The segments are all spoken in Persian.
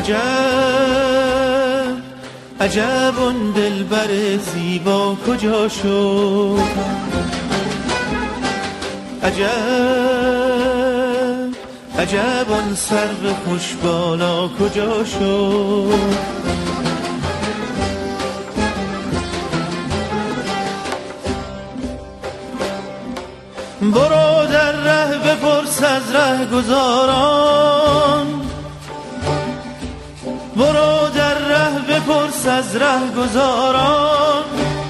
عجب عجب آن دلبر زیبا کجا شد؟ عجب عجب آن سرو خوش بالا کجا شد؟ برو در ره بپرس از رهگذاران، برو در ره بپرس از رهگذاران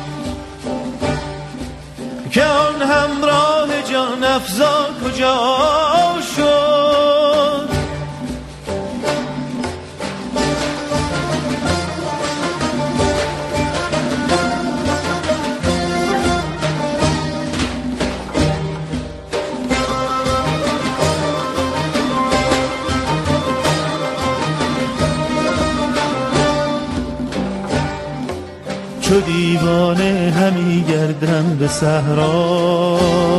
که آن همراه جان افزا کجا شد؟ چو دیوانه همی گردم به صحرا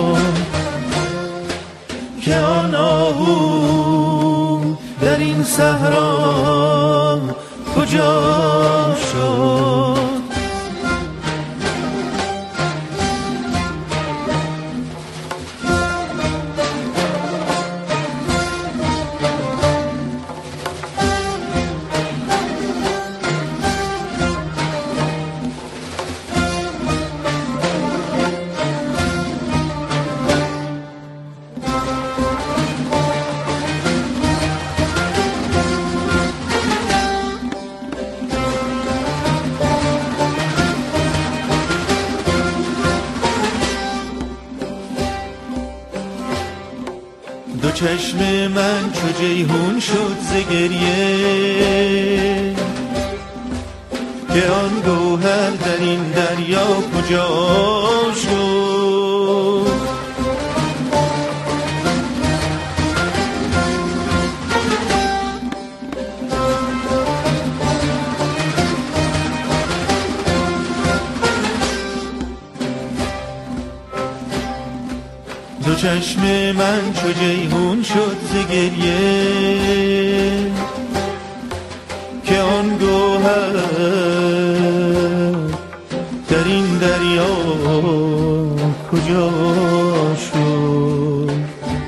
که آن آهو در این صحرا کجا شد؟ دو چشم من چو جیحون شد ز گریه که آن گوهر در این دریا کجا شد؟ دو چشم من چو جیحون شد ز گریه که آن گوهر در این دریا کجا شد؟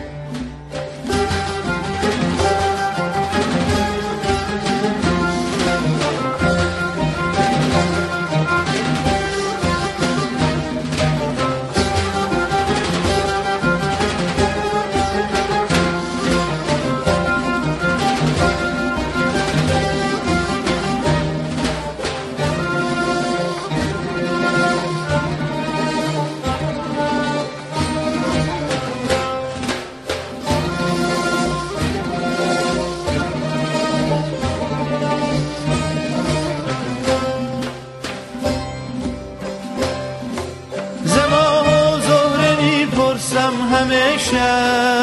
همیشه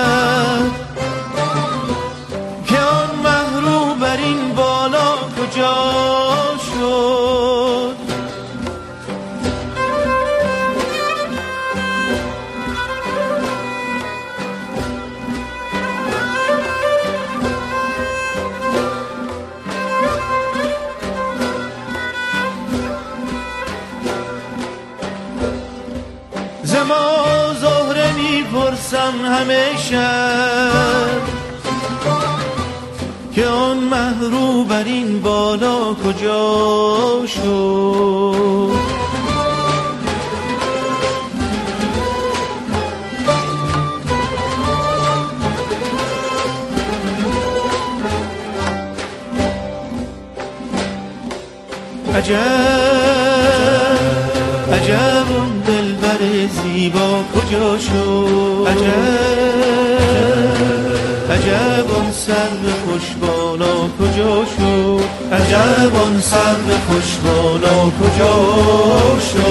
که آن مهرو بر این بالا کجا شد؟ زما زهره میپرسم همیشه که آن مهرو بر این بالا کجا شد؟ عجب عجب اون دلبر زیبا کجا شد؟ عجب عجب آن سرو خوش بالا کجا شد؟ عجب آن سرو خوش بالا کجا شد؟